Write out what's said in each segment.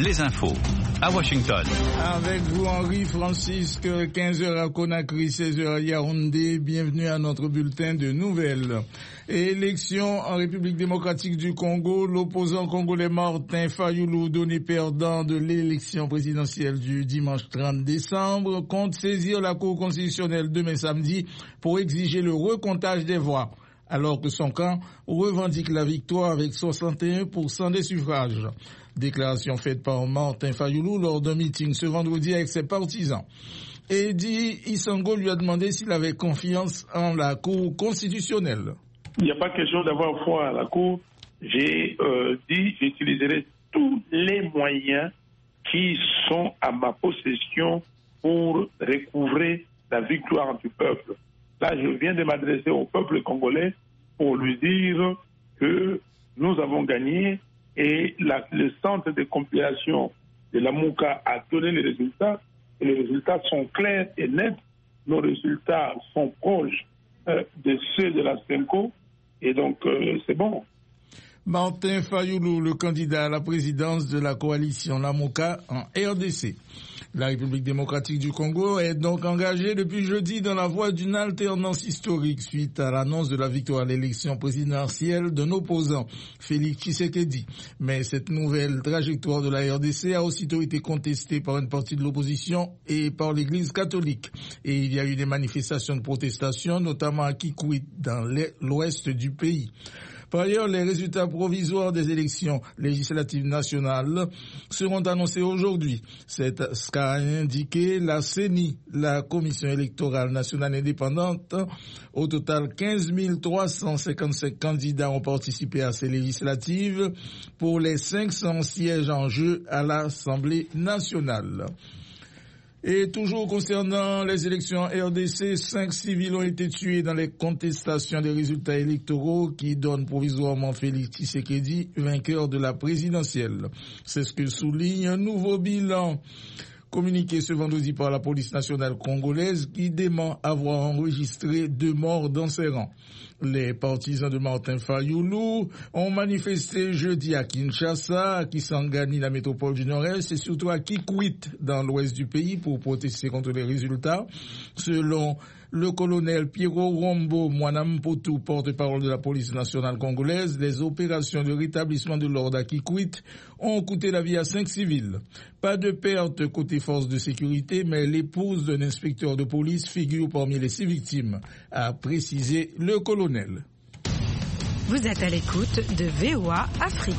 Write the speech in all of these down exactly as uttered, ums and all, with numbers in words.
les infos à Washington. Avec vous, Henri Francisque, quinze heures à Conakry, seize heures à Yaoundé. Bienvenue à notre bulletin de nouvelles. Élection en République démocratique du Congo. L'opposant congolais Martin Fayulu, donné perdant de l'élection présidentielle du dimanche trente décembre, compte saisir la Cour constitutionnelle demain samedi pour exiger le recomptage des voix, alors que son camp revendique la victoire avec soixante et un pour cent des suffrages. Déclaration faite par Martin Fayulu lors d'un meeting ce vendredi avec ses partisans. Eddie Isango lui a demandé s'il avait confiance en la Cour constitutionnelle. Il n'y a pas question d'avoir foi à la Cour. J'ai euh, dit j'utiliserai tous les moyens qui sont à ma possession pour recouvrer la victoire du peuple. Là, je viens de m'adresser au peuple congolais pour lui dire que nous avons gagné et la, le centre de compilation de la Mouka a donné les résultats. Et les résultats sont clairs et nets. Nos résultats sont proches euh, de ceux de la Senko. Et donc, euh, c'est bon. Martin Fayulu, le candidat à la présidence de la coalition Lamoka en R D C. La République démocratique du Congo est donc engagée depuis jeudi dans la voie d'une alternance historique suite à l'annonce de la victoire à l'élection présidentielle d'un opposant, Félix Tshisekedi. Mais cette nouvelle trajectoire de la R D C a aussitôt été contestée par une partie de l'opposition et par l'Église catholique. Et il y a eu des manifestations de protestation, notamment à Kikwit, dans l'ouest du pays. Par ailleurs, les résultats provisoires des élections législatives nationales seront annoncés aujourd'hui. C'est ce qu'a indiqué la C E N I, la Commission électorale nationale indépendante. Au total, quinze mille trois cent cinquante-cinq candidats ont participé à ces législatives pour les cinq cents sièges en jeu à l'Assemblée nationale. Et toujours concernant les élections R D C, cinq civils ont été tués dans les contestations des résultats électoraux qui donnent provisoirement Félix Tshisekedi vainqueur de la présidentielle. C'est ce que souligne un nouveau bilan communiqué ce vendredi par la police nationale congolaise qui dément avoir enregistré deux morts dans ses rangs. Les partisans de Martin Fayulu ont manifesté jeudi à Kinshasa, à Kisangani, la métropole du Nord-Est, et surtout à Kikwit, dans l'ouest du pays, pour protester contre les résultats. Selon le colonel Piero Rombo Mwanampotu, porte-parole de la police nationale congolaise, les opérations de rétablissement de l'ordre à Kikwit ont coûté la vie à cinq civils. Pas de perte côté force de sécurité, mais l'épouse d'un inspecteur de police figure parmi les six victimes, a précisé le colonel. Vous êtes à l'écoute de V O A Afrique.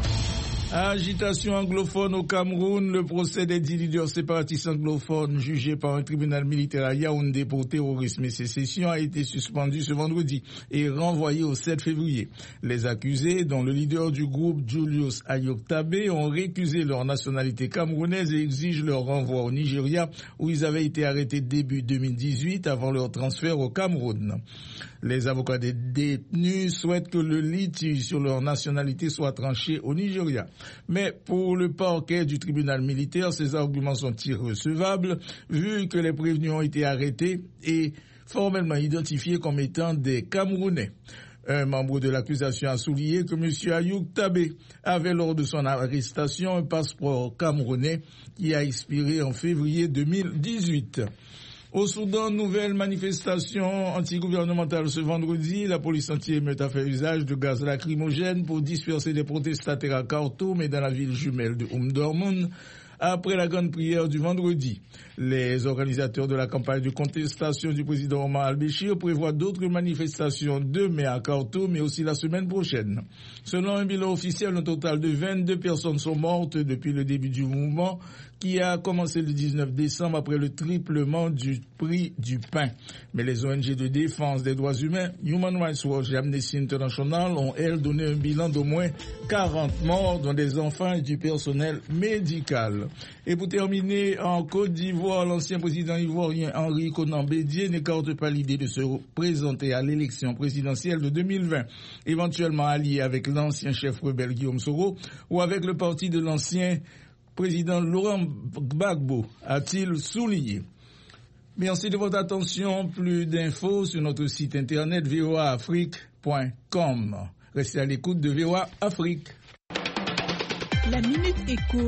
Agitation anglophone au Cameroun, le procès des dix leaders séparatistes anglophones jugés par un tribunal militaire à Yaoundé pour terrorisme et sécession a été suspendu ce vendredi et renvoyé au sept février. Les accusés, dont le leader du groupe Julius Ayok-Tabé, ont récusé leur nationalité camerounaise et exigent leur renvoi au Nigeria où ils avaient été arrêtés début deux mille dix-huit avant leur transfert au Cameroun. Les avocats des détenus souhaitent que le litige sur leur nationalité soit tranché au Nigeria. Mais pour le parquet du tribunal militaire, ces arguments sont irrecevables vu que les prévenus ont été arrêtés et formellement identifiés comme étant des Camerounais. Un membre de l'accusation a souligné que M. Ayok-Tabé avait lors de son arrestation un passeport camerounais qui a expiré en février deux mille dix-huit. Au Soudan, nouvelle manifestation antigouvernementale ce vendredi. La police anti-émeute a fait usage de gaz lacrymogène pour disperser des protestataires à Khartoum et dans la ville jumelle de Omdurman après la grande prière du vendredi. Les organisateurs de la campagne de contestation du président Omar al-Béchir prévoient d'autres manifestations demain à Khartoum mais aussi la semaine prochaine. Selon un bilan officiel, un total de vingt-deux personnes sont mortes depuis le début du mouvement qui a commencé le dix-neuf décembre après le triplement du prix du pain. Mais les O N G de défense des droits humains, Human Rights Watch et Amnesty International ont, elles, donné un bilan d'au moins quarante morts, dont des enfants et du personnel médical. Et pour terminer, en Côte d'Ivoire, l'ancien président ivoirien Henri Konan Bédié n'écarte pas l'idée de se présenter à l'élection présidentielle de deux mille vingt, éventuellement allié avec l'ancien chef rebelle Guillaume Soro ou avec le parti de l'ancien président Laurent Gbagbo, a-t-il souligné. Merci de votre attention. Plus d'infos sur notre site internet v o a afrique point com. Restez à l'écoute de V O A Afrique. La Minute Éco.